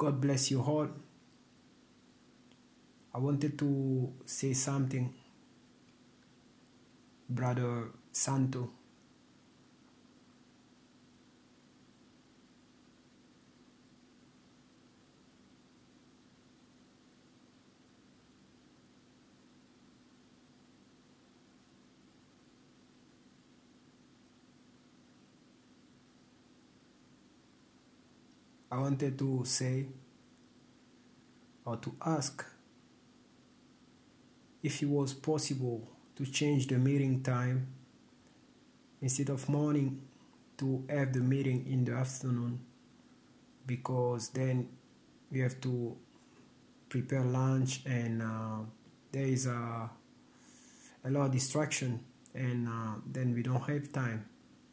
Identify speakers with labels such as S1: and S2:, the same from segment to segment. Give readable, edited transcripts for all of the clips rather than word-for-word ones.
S1: God bless you all. I wanted to say something, Brother Santo. I wanted to say or to ask if it was possible to change the meeting time instead of morning to have the meeting in the afternoon, because then we have to prepare lunch and there is a lot of distraction and then we don't have time.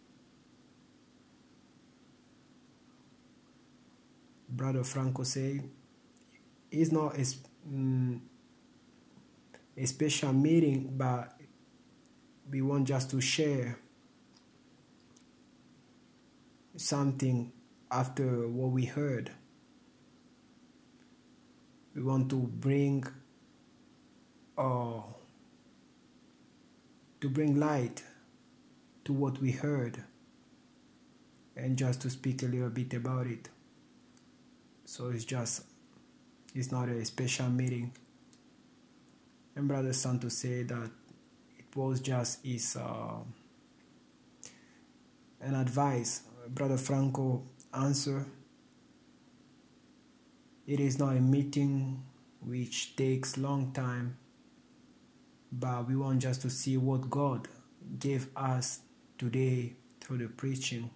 S1: Brother Franco say it's not a special meeting, but we want just to share something after what we heard. We want to bring light to what we heard and just to speak a little bit about it. So it's not a special meeting. And Brother Santos said that it was just an advice. Brother Franco answered, it is not a meeting which takes long time, but we want just to see what God gave us today through the preaching.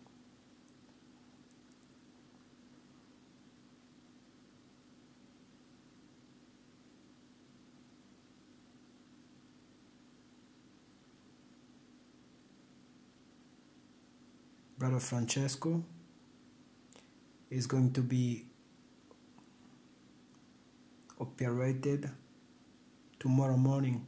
S1: Brother Francesco is going to be operated tomorrow morning.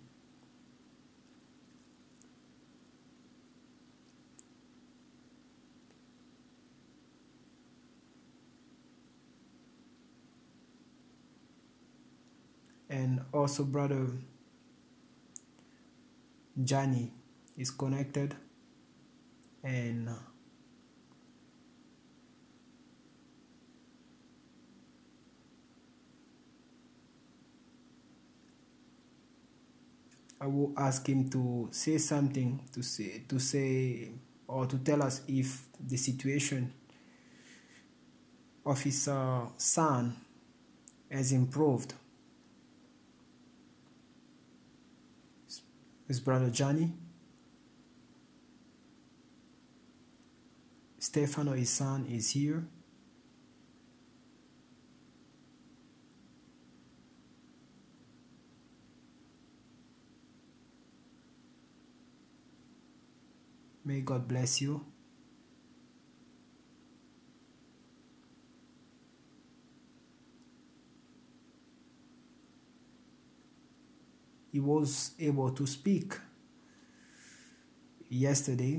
S1: And also Brother Johnny is connected, and I will ask him to say something, to say or to tell us if the situation of his son has improved. His brother Johnny, Stefano, his son, is here. May God bless you. He was able to speak yesterday,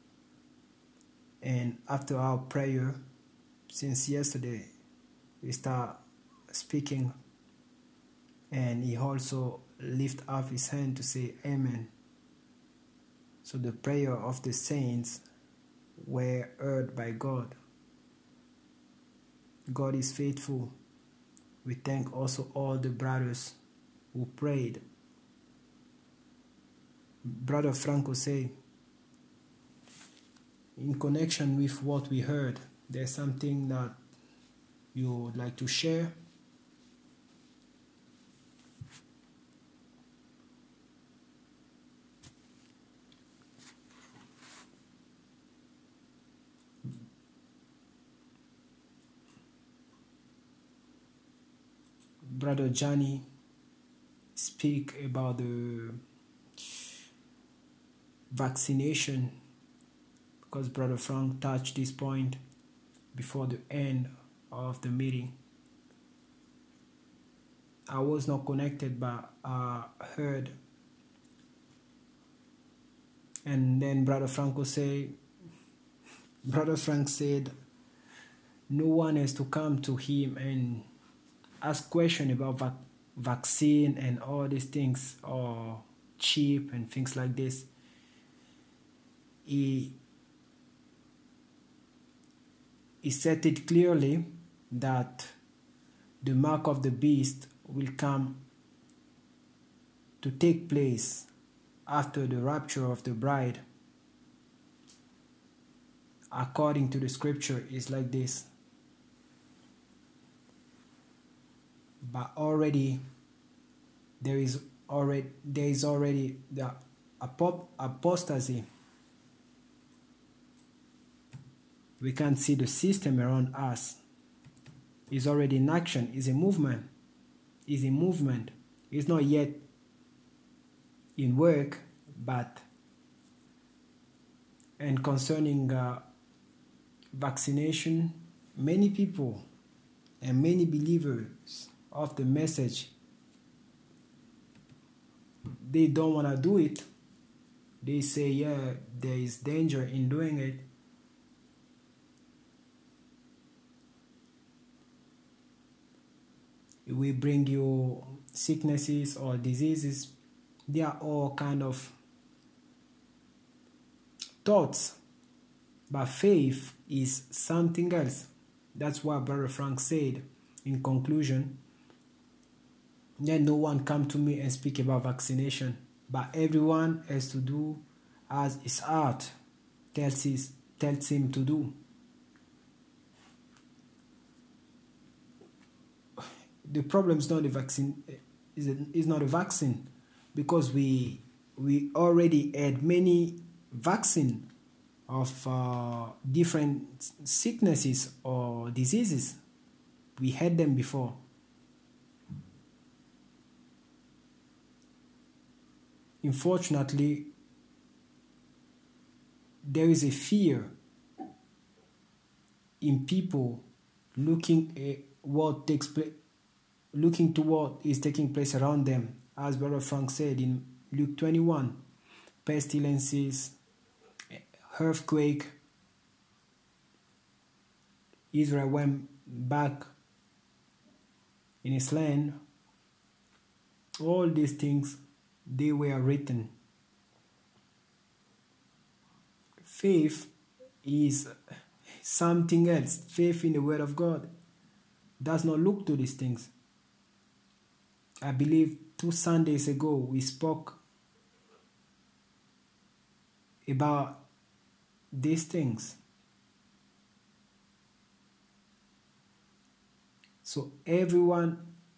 S1: and after our prayer, since yesterday, we start speaking, and he also lift up his hand to say Amen. So the prayer of the saints were heard by God. God is faithful. We thank also all the brothers who prayed. Brother Franco say, in connection with what we heard, there's something that you would like to share? Brother Johnny speak about the vaccination, because Brother Frank touched this point before the end of the meeting. I was not connected, but I heard. And then Brother Frank said, no one has to come to him and ask questions about vaccine and all these things, or cheap and things like this, he said it clearly that the mark of the beast will come to take place after the rapture of the bride. According to the scripture, is like this. But already there is already the apostasy. We can't see the system around us. It's already in action. It's a movement. It's in movement. It's not yet in work, but and concerning vaccination, many people and many believers of the message, they don't want to do it. They say, yeah, there is danger in doing it. It will bring you sicknesses or diseases. They are all kind of thoughts. But faith is something else. That's what Brother Frank said in conclusion. Let no one come to me and speak about vaccination, but everyone has to do as his heart tells him to do. The problem is not the vaccine. Is not a vaccine, because we already had many vaccine of different sicknesses or diseases. We had them before. Unfortunately, there is a fear in people looking at what takes place, looking to what is taking place around them. As Brother Frank said in Luke 21, pestilences, earthquake, Israel went back in his land. All these things, they were written. Faith is something else. Faith in the Word of God does not look to these things. I believe 2 Sundays ago we spoke about these things. So everyone,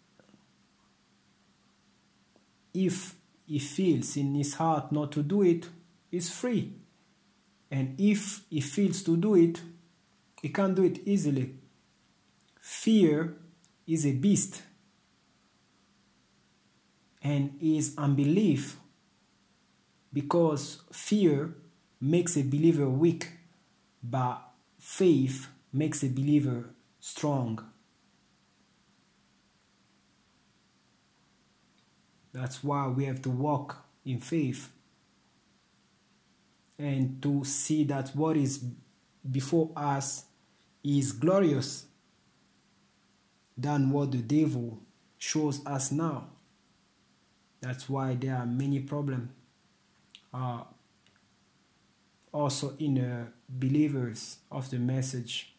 S1: if he feels in his heart not to do it, is free. And if he feels to do it, he can't do it easily. Fear is a beast, and is unbelief, because fear makes a believer weak, but faith makes a believer strong. That's why we have to walk in faith and to see that what is before us is glorious than what the devil shows us now. That's why there are many problems also in believers of the message.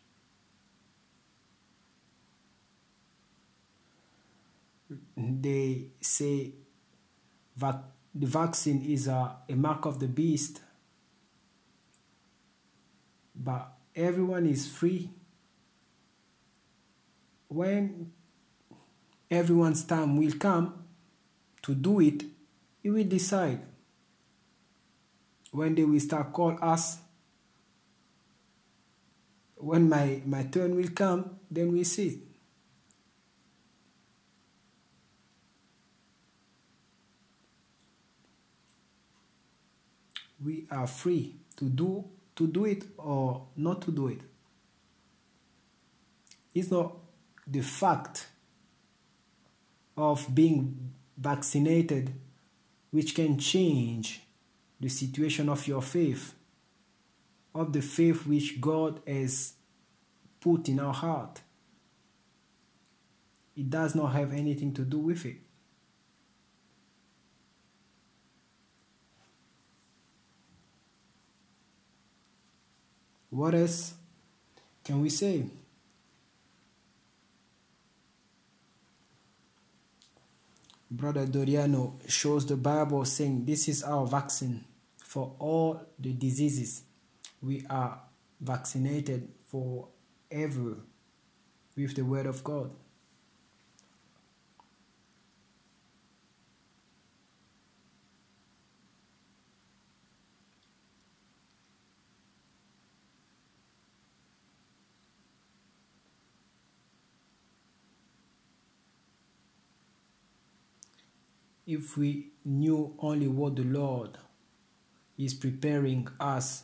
S1: They say that the vaccine is a mark of the beast, but everyone is free. When everyone's time will come to do it, he will decide. When they will start call us, when my turn will come, then we see. We are free to do it or not to do it. It's not the fact of being vaccinated which can change the situation of your faith, of the faith which God has put in our heart. it does not have anything to do with it. What else can we say? Brother Doriano shows the Bible saying this is our vaccine for all the diseases. We are vaccinated forever with the Word of God. If we knew only what the Lord is preparing us,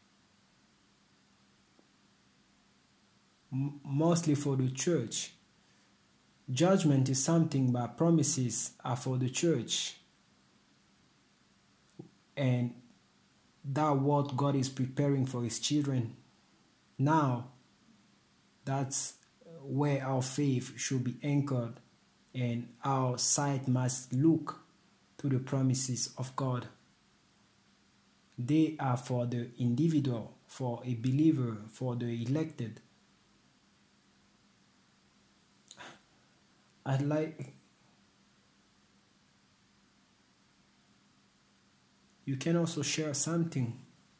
S1: mostly for the church. Judgment is something, but promises are for the church. And that's what God is preparing for His children. Now, that's where our faith should be anchored, and our sight must look to the promises of God. They are for the individual, for a believer, for the elected. I'd like you can also share something.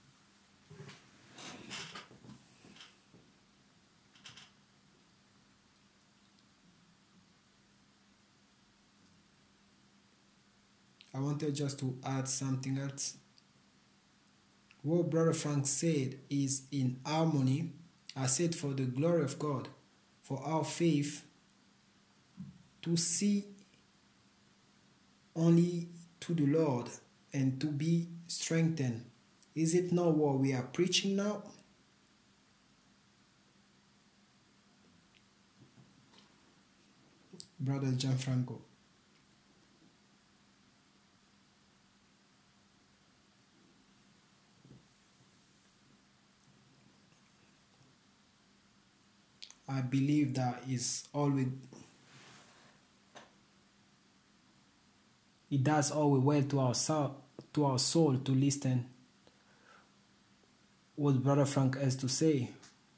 S1: I wanted just to add something else. What Brother Frank said is in harmony. I said for the glory of God, for our faith to see only to the Lord and to be strengthened. Is it not what we are preaching now? Brother Gianfranco. I believe that is always, it does always well to our soul to listen what Brother Frank has to say.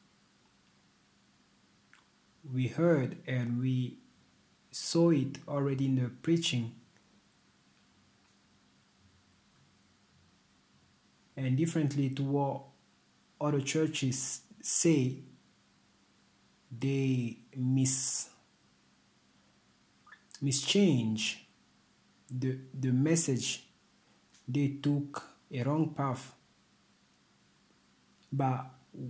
S1: We heard and we saw it already in the preaching. And differently to what other churches say, they mischange the message. They took a wrong path. But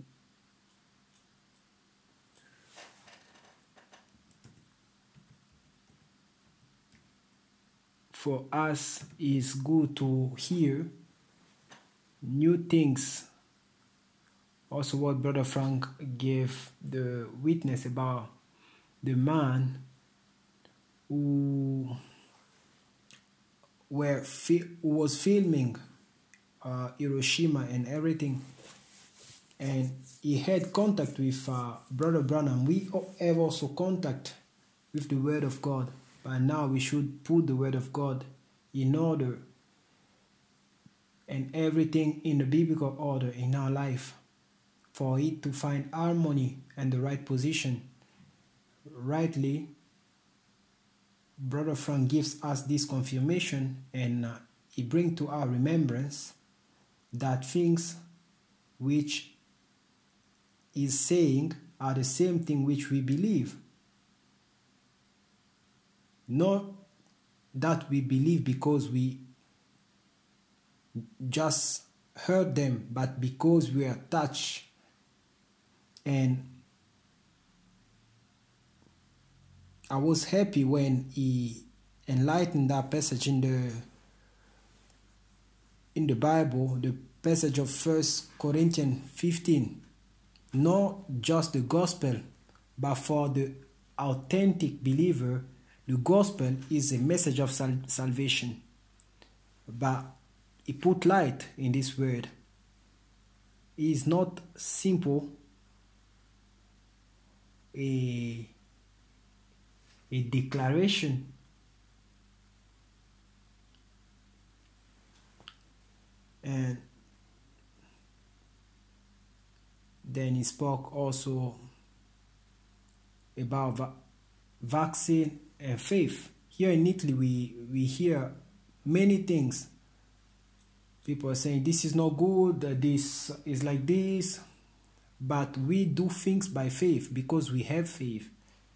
S1: for us, it's good to hear new things. Also, what Brother Frank gave the witness about the man who was filming Hiroshima and everything, and he had contact with Brother Branham. We have also contact with the Word of God, but now we should put the Word of God in order and everything in the biblical order in our life, for it to find harmony and the right position. Rightly, Brother Frank gives us this confirmation, and he brings to our remembrance that things which is saying are the same thing which we believe. Not that we believe because we just heard them, but because we are touched. And I was happy when he enlightened that passage in the Bible, the passage of 1 Corinthians 15. Not just the gospel, but for the authentic believer, the gospel is a message of salvation. But he put light in this word. It is not simple a declaration. And then he spoke also about vaccine and faith. Here in Italy, we hear many things. People are saying this is not good, this is like this, but we do things by faith because we have faith.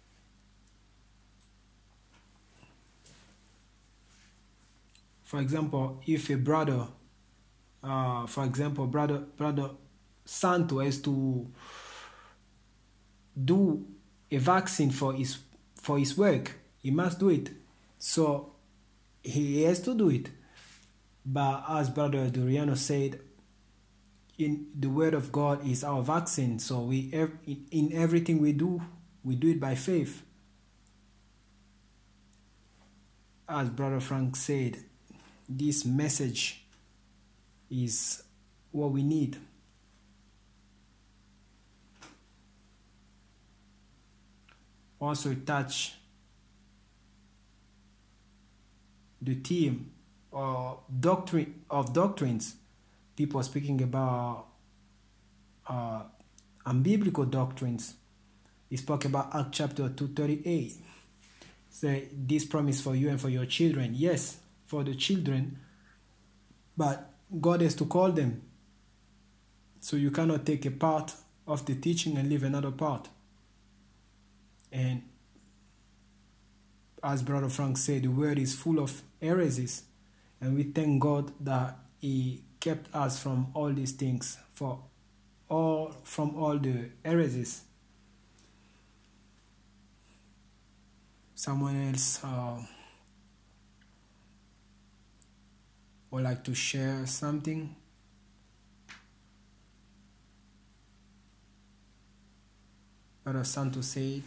S1: For example, if a brother, brother Santo has to do a vaccine for his work, he must do it. So he has to do it. But as Brother Doriano said, in the Word of God is our vaccine. So in everything we do it by faith. As Brother Frank said, this message is what we need. Also touch the theme or doctrines. People speaking about unbiblical doctrines. He spoke about Acts chapter 2:38. Say this promise for you and for your children. Yes, for the children, but God has to call them. So you cannot take a part of the teaching and leave another part. And as Brother Frank said, the word is full of heresies. And we thank God that He kept us from all these things, from all the heresies. Someone else would like to share something? Brother Santo said,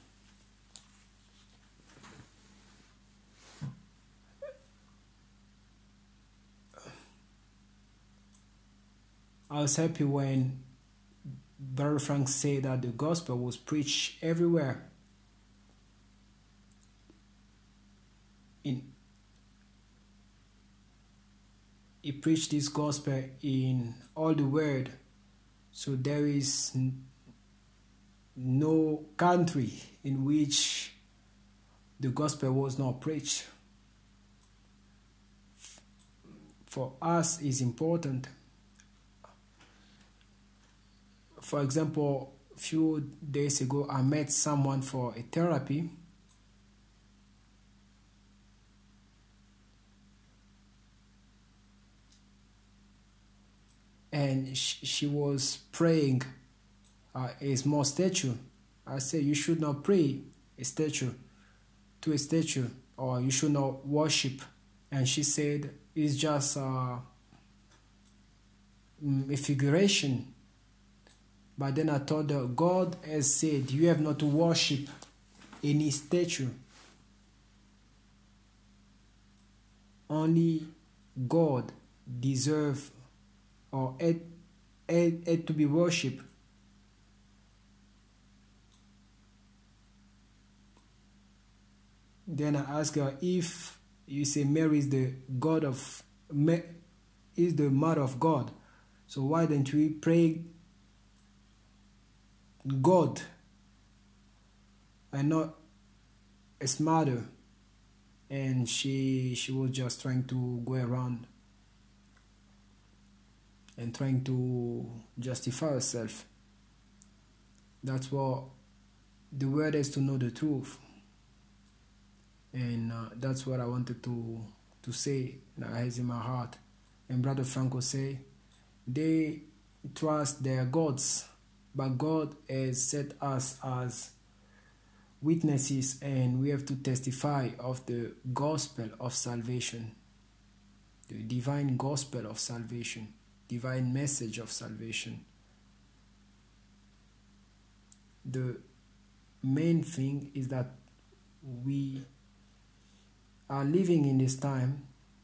S1: I was happy when Brother Frank said that the gospel was preached everywhere. He preached this gospel in all the world. So there is no country in which the gospel was not preached. For us, it's important. For example, a few days ago, I met someone for a therapy. And she was praying a small statue. I said, you should not pray to a statue, or you should not worship. And she said, it's just a figuration. But then I told her, God has said, you have not to worship any statue. Only God deserves or had to be worshipped. Then I asked her, if you say Mary is the mother of God, so why don't we pray God and not as mother? And she was just trying to go around and trying to justify herself. That's what the word is, to know the truth. And that's what I wanted to say, that has in my heart. And Brother Franco say, they trust their gods, but God has set us as witnesses, and we have to testify of the gospel of salvation, the divine gospel of salvation, divine message of salvation. The main thing is that we are living in this time.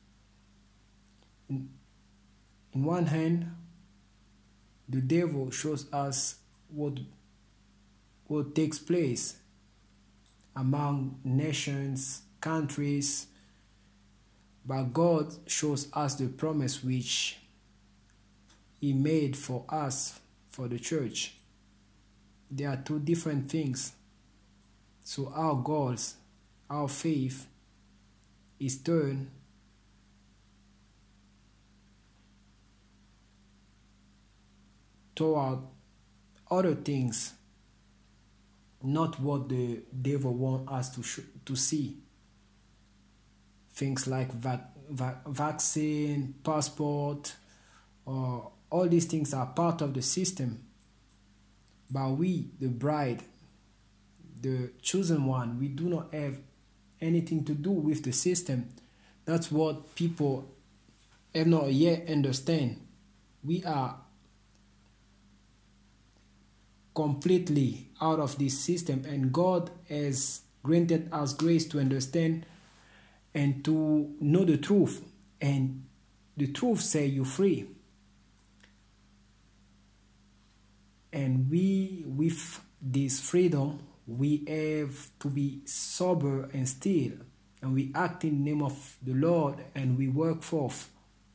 S1: In one hand, the devil shows us what takes place among nations, countries, but God shows us the promise which He made for us, for the church. There are two different things. So our goals, our faith is turned toward other things, not what the devil wants us to see. Things like vaccine, passport, or all these things are part of the system. But we, the bride, the chosen one, we do not have anything to do with the system. That's what people have not yet understand. We are completely out of this system, and God has granted us grace to understand and to know the truth, and the truth set you free. And we, with this freedom, we have to be sober and still, and we act in the name of the Lord, and we work forth,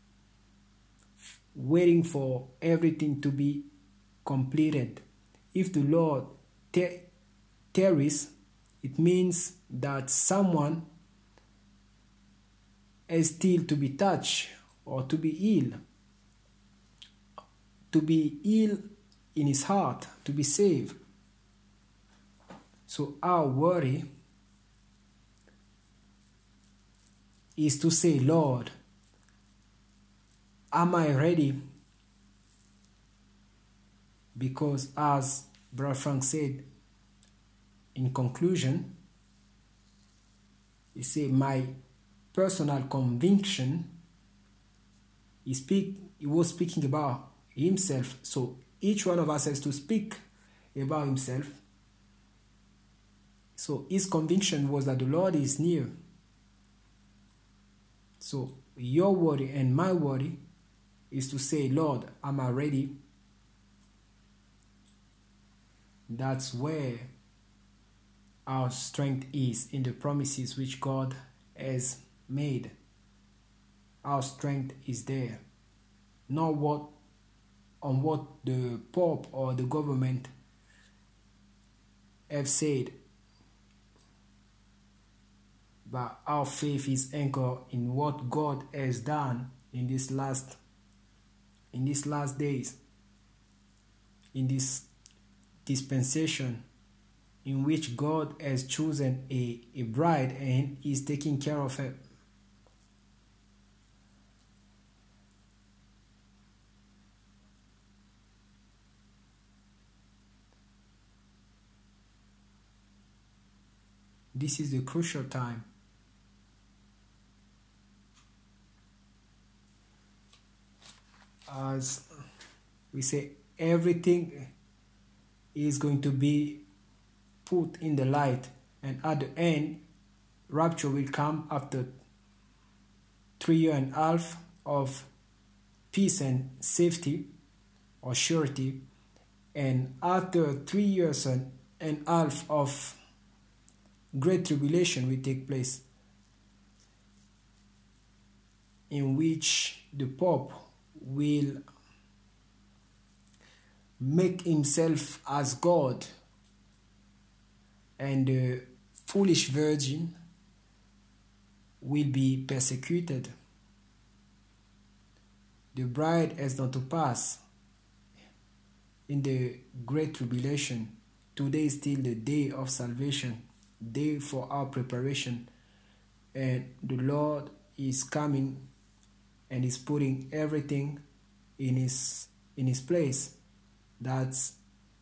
S1: waiting for everything to be completed. If the Lord tarries, it means that someone is still to be touched or to be healed in his heart, to be saved. So our worry is to say, Lord, am I ready? Because as Brother Frank said in conclusion, he said, my personal conviction, he was speaking about himself. So each one of us has to speak about himself. So his conviction was that the Lord is near. So your worry and my worry is to say, Lord, am I ready? That's where our strength is, in the promises which God has made. Our strength is there. Not what the Pope or the government have said. But our faith is anchored in what God has done in these last days, in this dispensation in which God has chosen a bride and is taking care of her. This is the crucial time. As we say, everything is going to be put in the light, and at the end, rapture will come after 3.5 years of peace and safety or surety, and after 3.5 years of great tribulation will take place, in which the Pope will make himself as God, and the foolish virgin will be persecuted. The bride has not to pass in the great tribulation. Today is still the day of salvation, day for our preparation, and the Lord is coming and is putting everything in his place. That's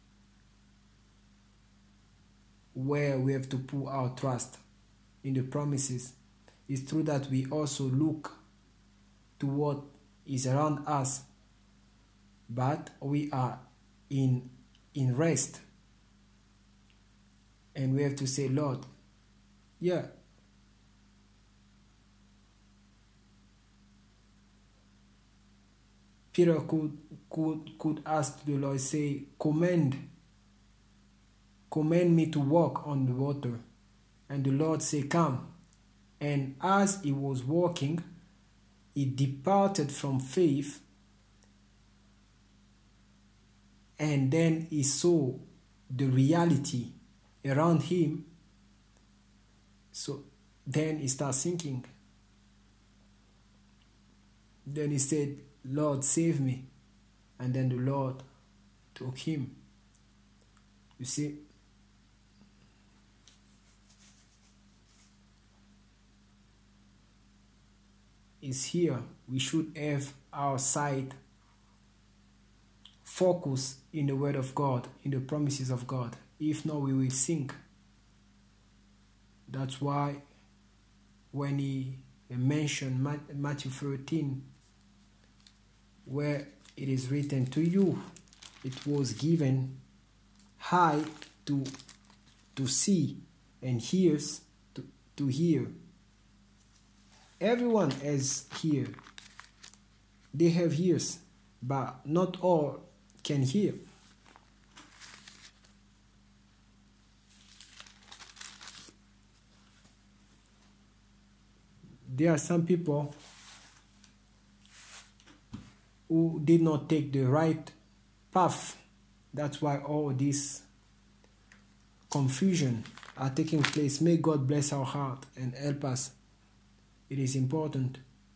S1: where we have to put our trust, in the promises. It's true that we also look to what is around us, but we are in rest, and we have to say, Lord, yeah, Peter could ask the Lord, say, command me to walk on the water. And the Lord said, come. And as he was walking, he departed from faith, and then he saw the reality around him. So then he started thinking. Then he said, Lord, save me. And then the Lord took him. You see? Is here. We should have our sight focused in the word of God, in the promises of God. If not, we will sink. That's why when he mentioned Matthew 13, where it is written, to you it was given eye to see and ears to hear. Everyone has ear. They have ears, but not all can hear. There are some people who did not take the right path. That's why all this confusion are taking place. May God bless our heart and help us. It is important.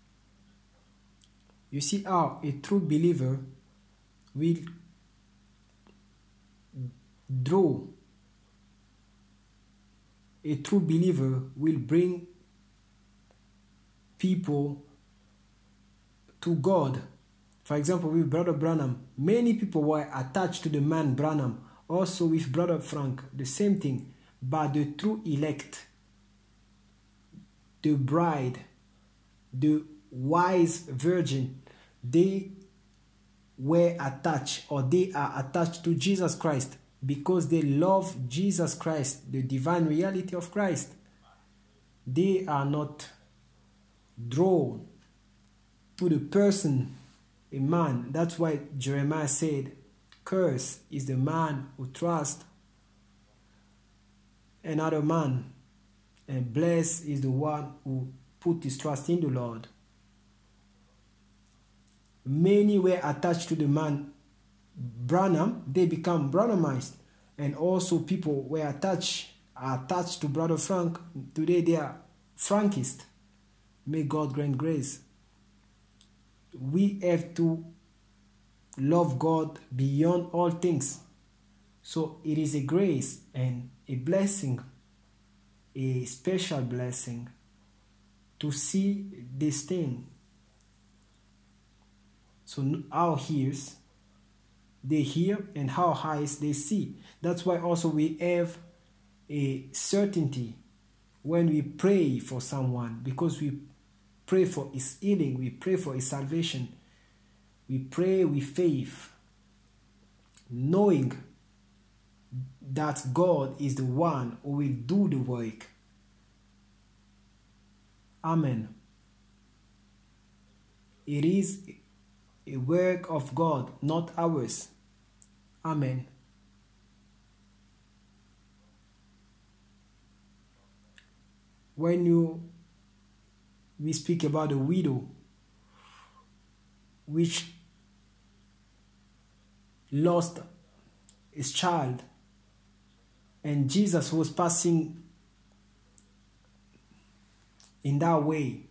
S1: You see how a true believer will draw. A true believer will bring people to God. For example, with Brother Branham, many people were attached to the man Branham. Also with Brother Frank, the same thing. But the true elect, the bride, the wise virgin, they were attached, or they are attached to Jesus Christ because they love Jesus Christ, the divine reality of Christ. They are not drawn to the person, a man. That's why Jeremiah said, curse is the man who trusts another man, and blessed is the one who put his trust in the Lord. Many were attached to the man Branham, they become Branhamites, and also people were attached to Brother Frank. Today they are Frankists. May God grant grace. We have to love God beyond all things. So it is a grace and a blessing, a special blessing, to see this thing. So our ears, they hear, and our eyes, they see. That's why also we have a certainty when we pray for someone, because we pray for his healing, we pray for his salvation. We pray with faith, knowing that God is the one who will do the work. Amen. It is a work of God, not ours. Amen. When we speak about the widow which lost his child, and Jesus was passing in that way,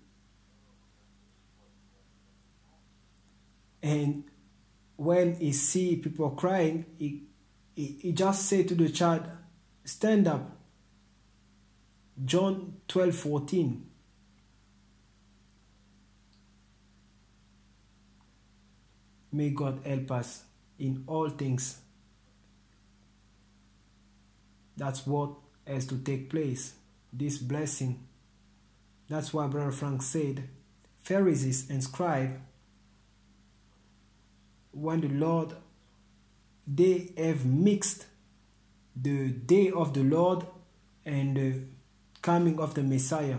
S1: and when he see people crying, he just said to the child, stand up. John 12:14. May God help us in all things. That's what has to take place, this blessing. That's why Brother Frank said, Pharisees and scribes, when the Lord, they have mixed the day of the Lord and the coming of the Messiah.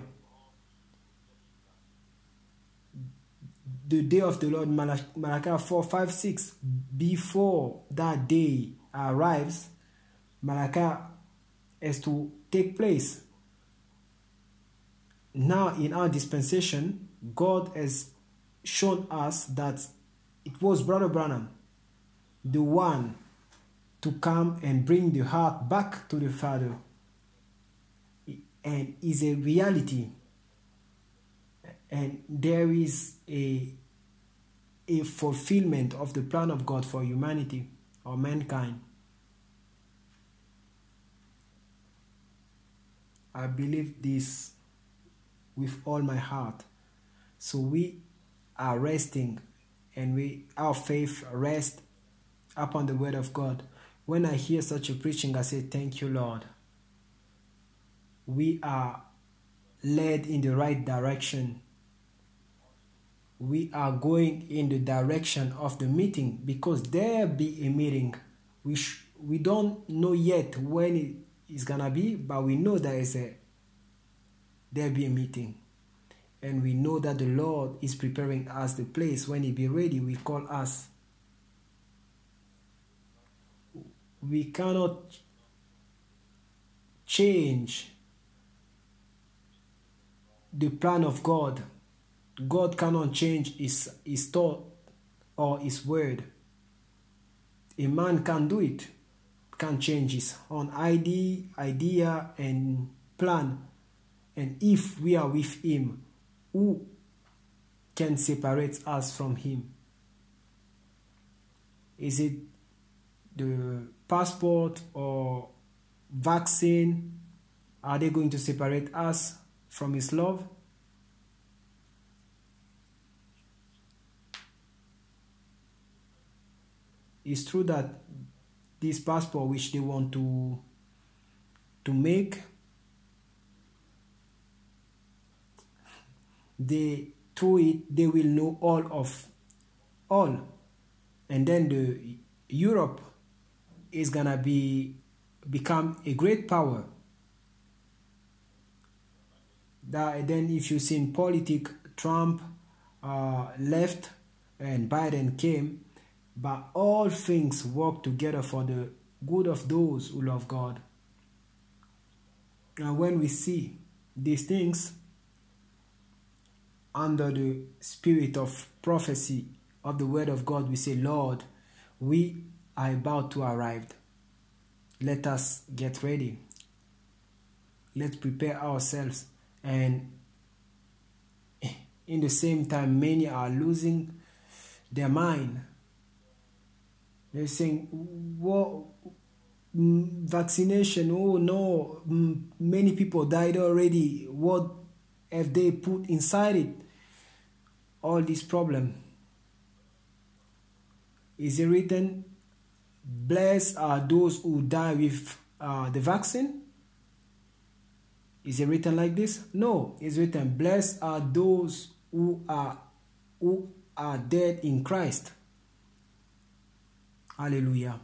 S1: The day of the Lord, Malachi 4:5-6, before that day arrives, Malachi has to take place. now in our dispensation, God has shown us that it was Brother Branham, the one to come and bring the heart back to the Father, and is a reality. And there is a fulfillment of the plan of God for humanity or mankind. I believe this with all my heart. So we are resting, and our faith rests upon the word of God. When I hear such a preaching, I say, thank you, Lord. We are led in the right direction. We are going in the direction of the meeting, because there be a meeting. We don't know yet when it is gonna be, but we know there be a meeting. And we know that the Lord is preparing us the place. When He be ready, we call us. We cannot change the plan of God. God cannot change his thought or His word. A man can do it, can change his own idea and plan. And if we are with Him, who can separate us from Him? Is it the passport or vaccine? Are they going to separate us from His love? It's true that this passport which they want to make, through it they will know all, and then the Europe is gonna become a great power. Then if you see in politics, Trump left and Biden came, but all things work together for the good of those who love God. And when we see these things under the spirit of prophecy of the word of God, we say, Lord, we are about to arrive. Let us get ready. Let's prepare ourselves. And in the same time, many are losing their mind. They're saying, what, vaccination, oh no, many people died already. What have they put inside it? All this problem. Is it written, blessed are those who die with the vaccine? Is it written like this? No, it's written, blessed are those who are dead in Christ. Hallelujah.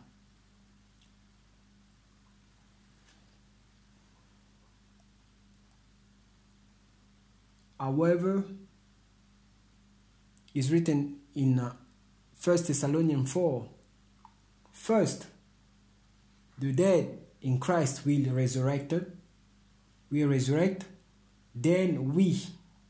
S1: However, it's written in 1 Thessalonians 4, first, the dead in Christ will resurrect, then we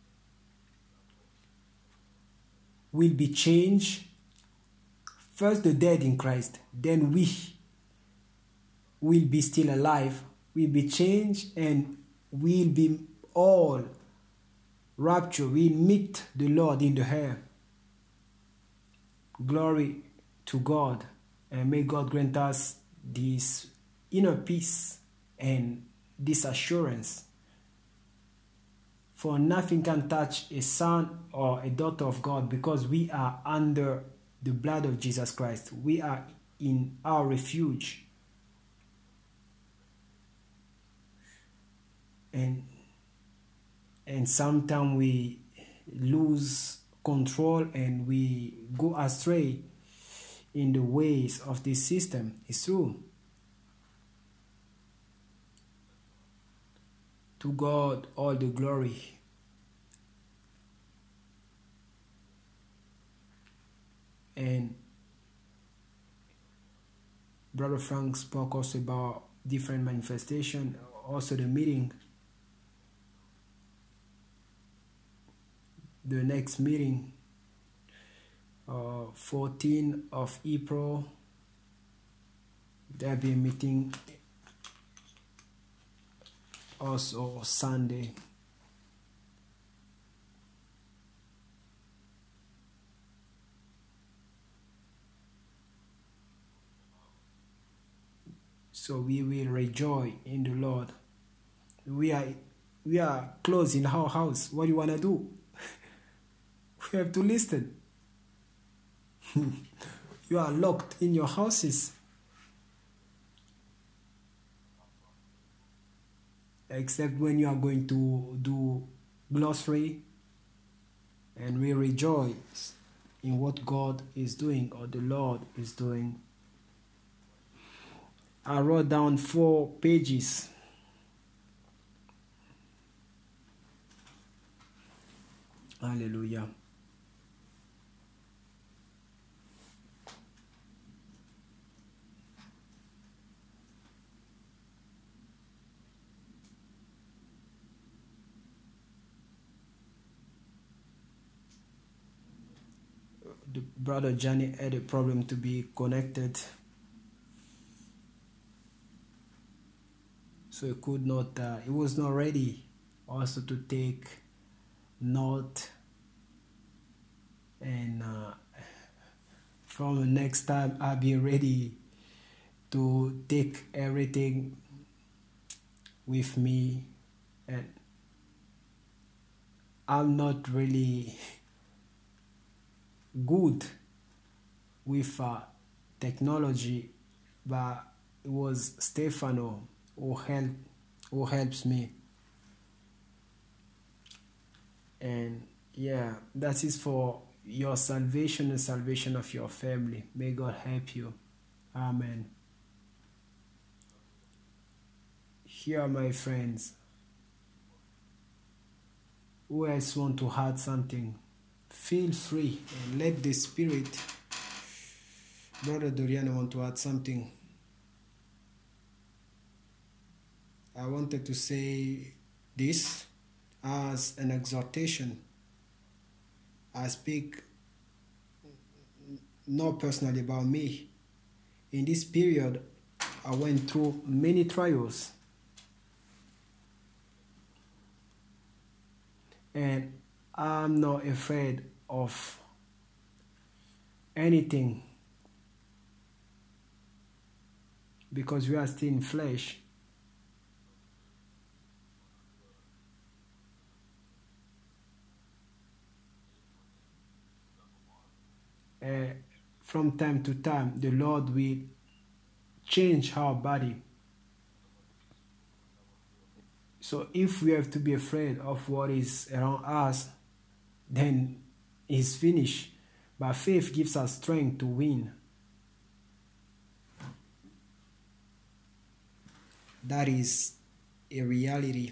S1: will be changed. First the dead in Christ, then we will be still alive, will be changed, and will be all raptured. We'll meet the Lord in the air. Glory to God, and may God grant us this inner peace and this assurance. For nothing can touch a son or a daughter of God, because we are under the blood of Jesus Christ. We are in our refuge. And sometimes we lose control and we go astray in the ways of this system. It's true. To God all the glory. And Brother Frank spoke also about different manifestation, also the meeting. the next meeting, 14th of April. There'll be a meeting also Sunday. So we will rejoice in the Lord. We are closed in our house. What do you want to do? We have to listen. You are locked in your houses. Except when you are going to do glossary, and we rejoice in what God is doing or the Lord is doing. I wrote down 4 pages. Hallelujah. The brother Johnny had a problem to be connected, so he could not. He was not ready also to take note, and from next time I'll be ready to take everything with me, and I'm not really good with technology, but it was Stefano who helps me. And yeah, that is for your salvation and salvation of your family. May God help you. Amen. Here, my friends, who else want to add something? Feel free and let the Spirit. Brother Doriano want to add something. I wanted to say this as an exhortation. I speak not personally about me. In this period, I went through many trials. And I'm not afraid of anything, because we are still in flesh. From time to time, the Lord will change our body. So if we have to be afraid of what is around us, then it's finished. But faith gives us strength to win. That is a reality.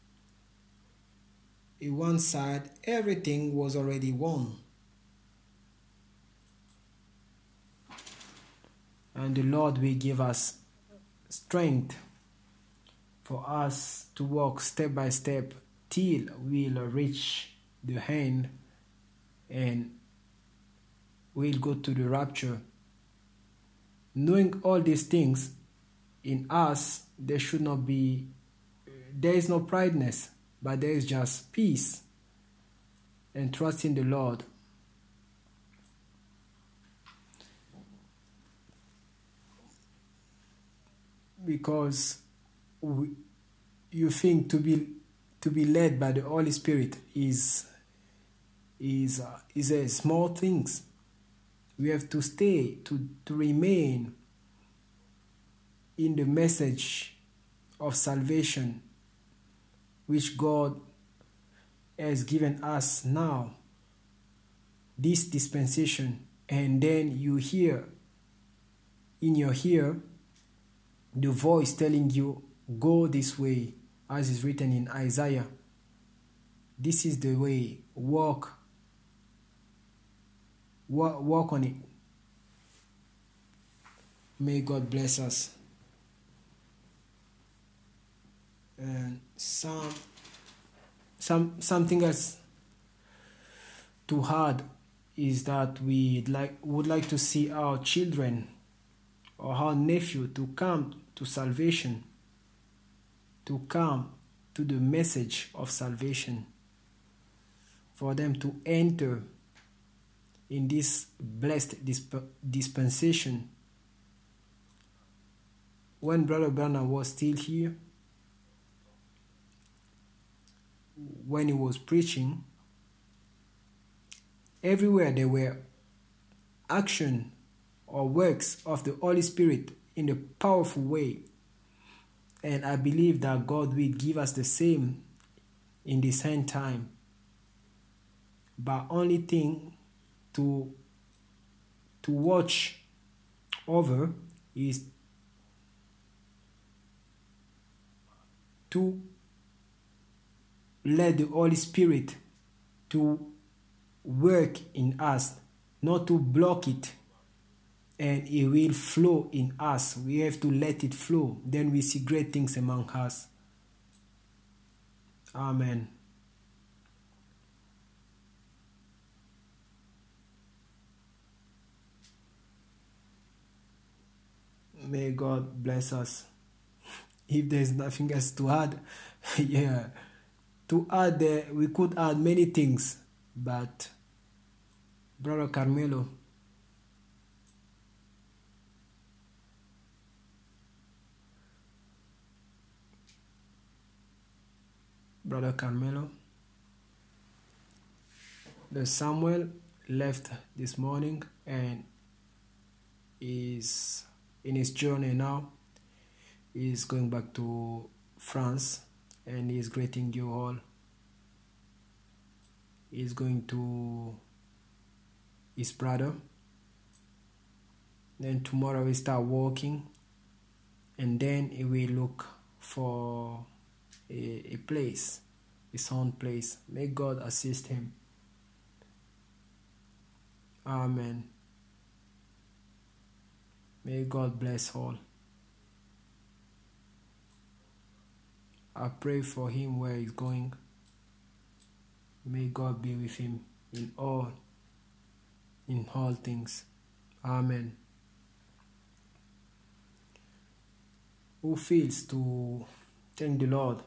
S1: In one side, everything was already won. And the Lord will give us strength for us to walk step by step till we'll reach the end and we'll go to the rapture. Knowing all these things in us, there is no prideness, but there is just peace and trust in the Lord. Because you think to be led by the Holy Spirit is a small things. We have to stay to remain in the message of salvation which God has given us now, this dispensation. And then you hear in your ear the voice telling you, go this way, as is written in Isaiah. This is the way, walk on it. May God bless us. And something else too hard is that would like to see our children or our nephew to come to salvation, to come to the message of salvation, for them to enter in this blessed dispensation. When Brother Branham was still here, when he was preaching, everywhere there were action or works of the Holy Spirit in a powerful way. And I believe that God will give us the same in this end time. But only thing to watch over is to let the Holy Spirit to work in us, not to block it, and it will flow in us. We have to let it flow. Then we see great things among us. Amen. May God bless us. If there's nothing else to add, yeah, to add there, we could add many things, but Brother Carmelo, the Samuel left this morning and is in his journey now. He's going back to France and he's greeting you all. He's going to his brother. Then tomorrow we start walking, and then he will look for a place, his own place. May God assist him. Amen. May God bless all. I pray for him where he's going. May God be with him in all things. Amen. Who feels to thank the Lord?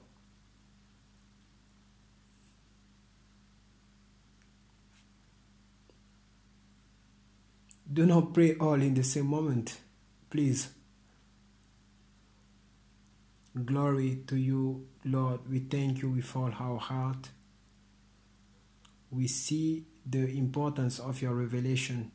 S1: Do not pray all in the same moment, please. Glory to you, Lord. We thank you with all our heart. We see the importance of your revelation,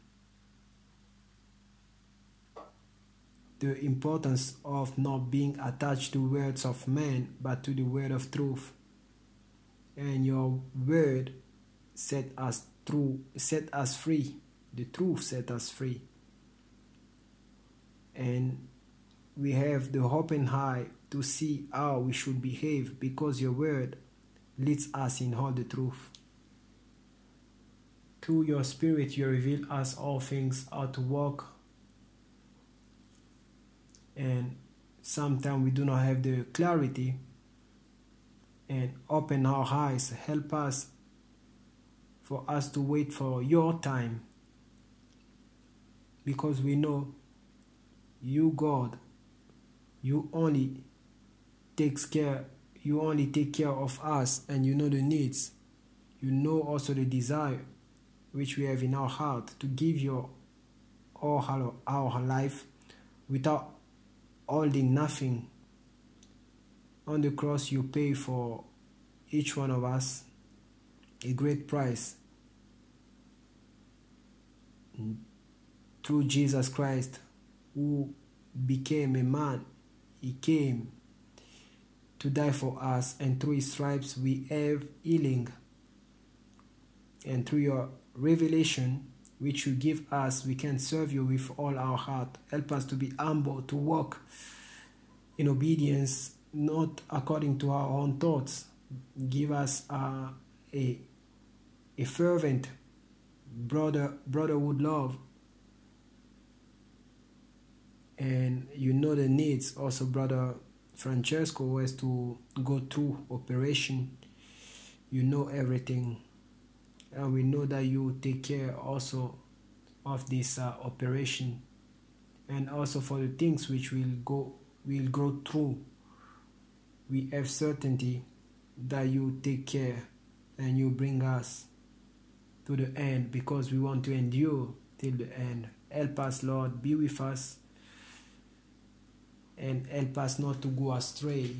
S1: the importance of not being attached to words of men, but to the word of truth. And your word set us free. The truth set us free. And we have the open eye to see how we should behave, because your word leads us in all the truth. Through your spirit you reveal us all things, how to walk. And sometimes we do not have the clarity, and open our eyes. Help us for us to wait for your time, because we know you, God, you only take care of us, and you know the needs. You know also the desire which we have in our heart to give you all our life without holding nothing. On the cross you pay for each one of us a great price. Through Jesus Christ, who became a man, he came to die for us, and through his stripes we have healing. And through your revelation which you give us, we can serve you with all our heart. Help us to be humble, to walk in obedience, not according to our own thoughts. Give us a fervent brotherhood love. And you know the needs. Also, Brother Francesco, who has to go through operation. You know everything. and we know that you take care also of this operation, and also for the things which will go through. We have certainty that you take care and you bring us to the end, because we want to endure till the end. Help us, Lord, be with us, and help us not to go astray,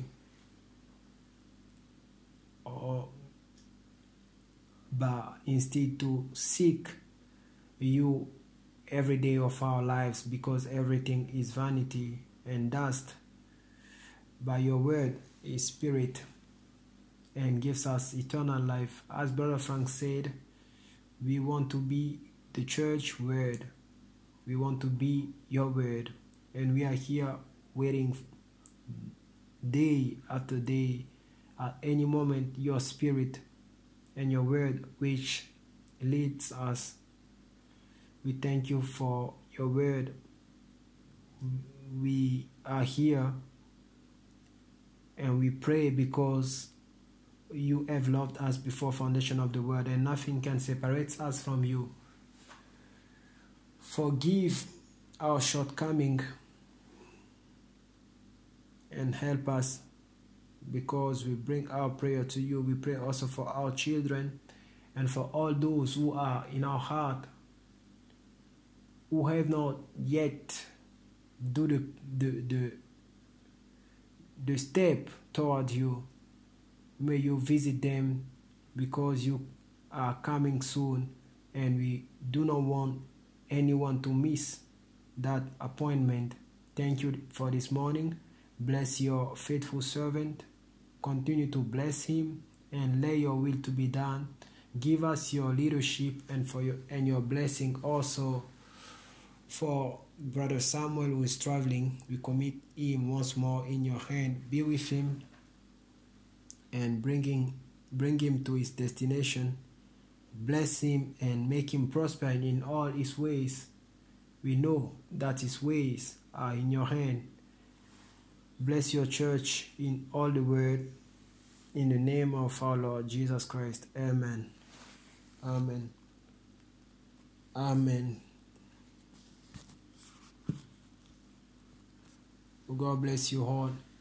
S1: but instead to seek you every day of our lives, because everything is vanity and dust. By your word is spirit and gives us eternal life. As Brother Frank said, we want to be the church word. We want to be your word. And we are here waiting day after day. At any moment, your spirit and your word which leads us. We thank you for your word. We are here and we pray because you have loved us before foundation of the world, and nothing can separate us from you. Forgive our shortcoming and help us, because we bring our prayer to you. We pray also for our children and for all those who are in our heart who have not yet do the step toward you. May you visit them, because you are coming soon, and we do not want anyone to miss that appointment. Thank you for this morning. Bless your faithful servant. Continue to bless him and let your will to be done. Give us your leadership and your blessing also for Brother Samuel, who is traveling. We commit him once more in your hand. Be with him and bring him to his destination. Bless him and make him prosper in all his ways. We know that his ways are in your hand. Bless your church in all the world. In the name of our Lord Jesus Christ. Amen. Amen. Amen. God bless you all.